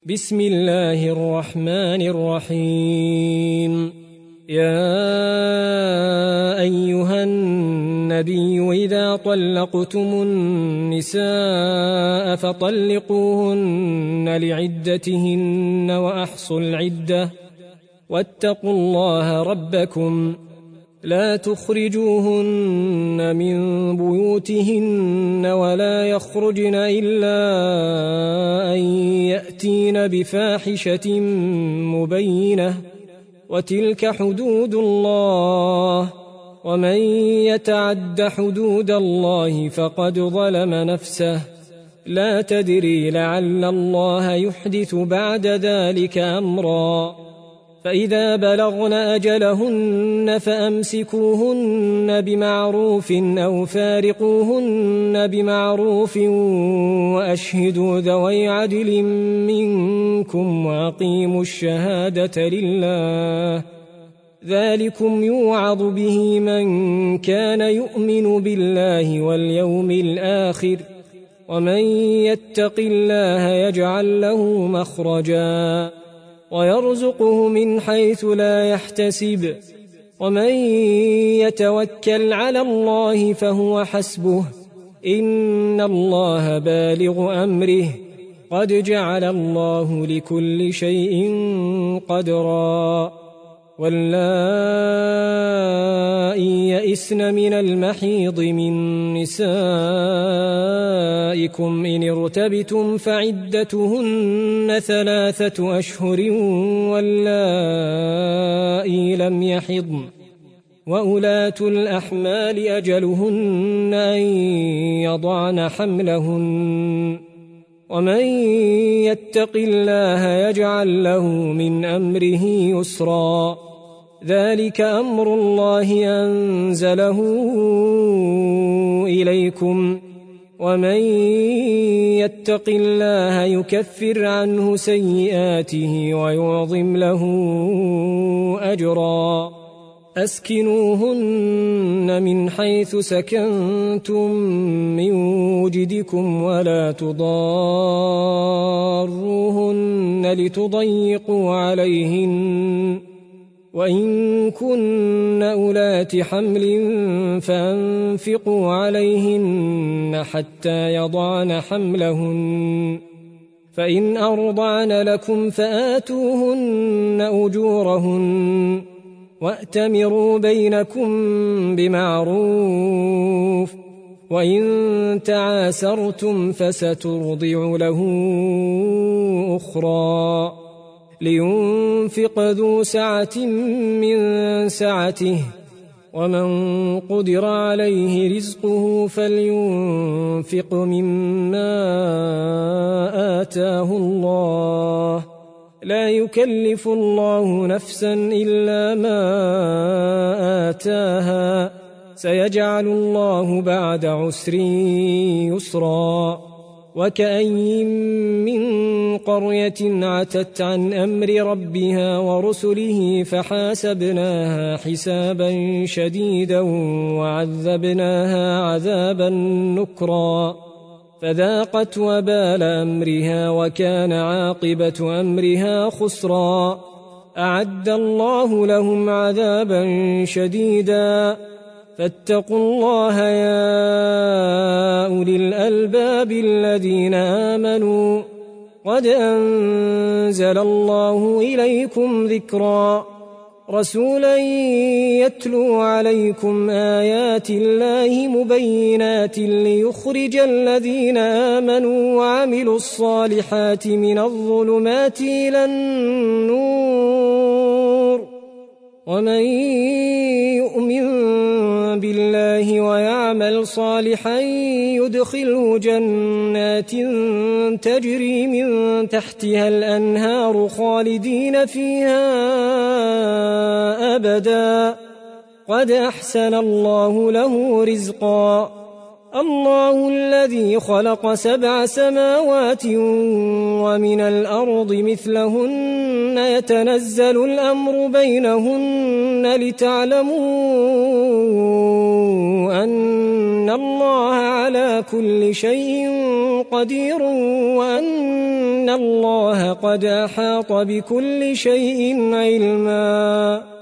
بسم الله الرحمن الرحيم. يا أيها النبي إذا طلقتم النساء فطلقوهن لعدتهن وأحصوا العدة واتقوا الله ربكم لا تخرجوهن من بيوتهن ولا يخرجن إلا أن يأتين بفاحشة مبينة وتلك حدود الله ومن يتعد حدود الله فقد ظلم نفسه لا تدري لعل الله يحدث بعد ذلك أمرا. فإذا بلغن أجلهن فأمسكوهن بمعروف أو فارقوهن بمعروف وأشهدوا ذوي عدل منكم وأقيموا الشهادة لله ذلكم يوعظ به من كان يؤمن بالله واليوم الآخر ومن يتق الله يجعل له مخرجا ويرزقه من حيث لا يحتسب ومن يتوكل على الله فهو حسبه إن الله بالغ أمره قد جعل الله لكل شيء قدرا. واللائي يئسن من المحيض من نسائكم إن ارتبتم فعدتهن 3 أشهر واللائي لم يحضن وأولاة الأحمال أجلهن أن يضعن حملهن ومن يتق الله يجعل له من أمره يسرا ذلك أمر الله أنزله إليكم ومن يتق الله يكفر عنه سيئاته ويعظم له أجرا. أسكنوهن من حيث سكنتم من وجدكم ولا تضاروهن لتضيقوا عليهن وإن كن أولات حمل فأنفقوا عليهن حتى يضعن حملهن فإن أرضعن لكم فآتوهن أجورهن وأتمروا بينكم بمعروف وإن تعاسرتم فسترضع له أخرى لينفق ذو سعة من سعته ومن قدر عليه رزقه فلينفق مما آتاه الله لا يكلف الله نفسا إلا ما آتاها سيجعل الله بعد عسر يسرا. وكأين من قرية عتت عن أمر ربها ورسله فحاسبناها حسابا شديدا وعذبناها عذابا نكرا فذاقت وبال أمرها وكان عاقبة أمرها خسرا. أعد الله لهم عذابا شديدا فاتقوا الله يا أولي الألباب الذين آمنوا قد أنزل الله إليكم ذكرا رسولا يتلو عليكم آيات الله مبينات ليخرج الذين آمنوا وعملوا الصالحات من الظلمات إلى النور ومن يؤمن بالله ويعمل صالحا يدخله جنات تجري من تحتها الأنهار خالدين فيها أبدا قد أحسن الله له رزقا. الله الذي خلق 7 سماوات ومن الأرض مثلهن يتنزل الأمر بينهن لتعلموا أن الله على كل شيء قدير وأن الله قد أحاط بكل شيء علما